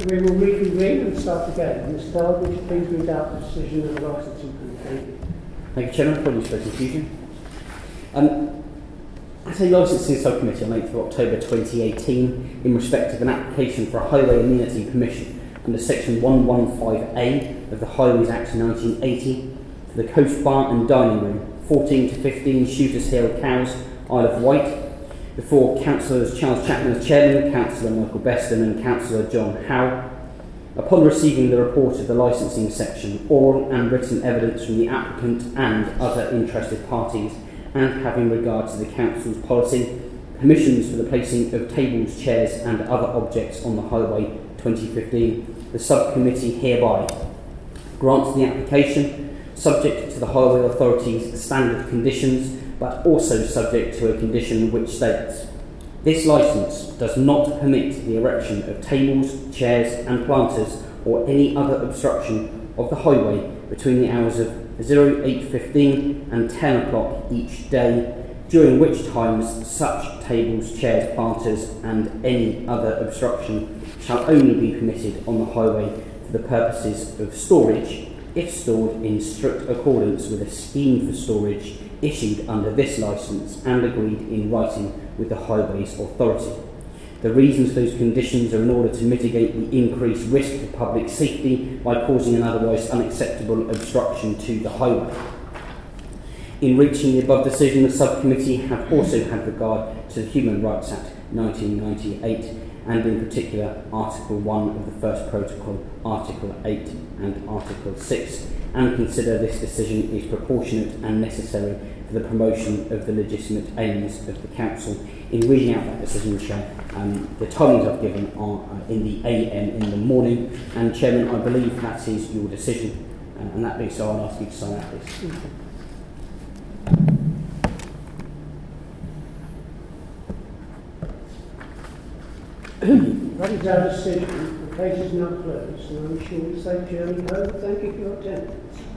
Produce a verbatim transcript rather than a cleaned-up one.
we will reconvene and start again. Mister Dowd, would you please read out the decision of the licensing committee? Thank you, Chairman. Apologies for confusion. Um, As a licensing subcommittee on eighth of October twenty eighteen, in respect of an application for a highway amenity permission under section one fifteen A of the Highways Act nineteen eighty for the Coast Bar and Dining Room, fourteen to fifteen Shooters Hill, Cowes, Isle of Wight, before Councillors Charles Chapman as Chairman, Councillor Michael Beston and Councillor John Howe. Upon receiving the report of the licensing section, oral and written evidence from the applicant and other interested parties, and having regard to the Council's policy, permissions for the placing of tables, chairs and other objects on the highway twenty fifteen, the subcommittee hereby grants the application subject to the Highway Authority's standard conditions, but also subject to a condition which states: this licence does not permit the erection of tables, chairs and planters or any other obstruction of the highway between the hours of eight fifteen and ten o'clock each day, during which times such tables, chairs, planters and any other obstruction shall only be permitted on the highway for the purposes of storage, if stored in strict accordance with a scheme for storage issued under this licence and agreed in writing with the Highways Authority. The reasons for those conditions are in order to mitigate the increased risk to public safety by causing an otherwise unacceptable obstruction to the highway. In reaching the above decision, the subcommittee have also had regard to the Human Rights Act nineteen ninety-eight and in particular Article one of the First Protocol, Article eight and Article six, and consider this decision is proportionate and necessary for the promotion of the legitimate aims of the Council. In reading out that decision, Chair, um, the timings I've given are uh, in the A M in the morning, and Chairman, I believe that is your decision, uh, and that being so, I'll ask you to sign out this. That is our decision. The case is now closed, and I'm sure we say, Chairman, thank you for your attendance.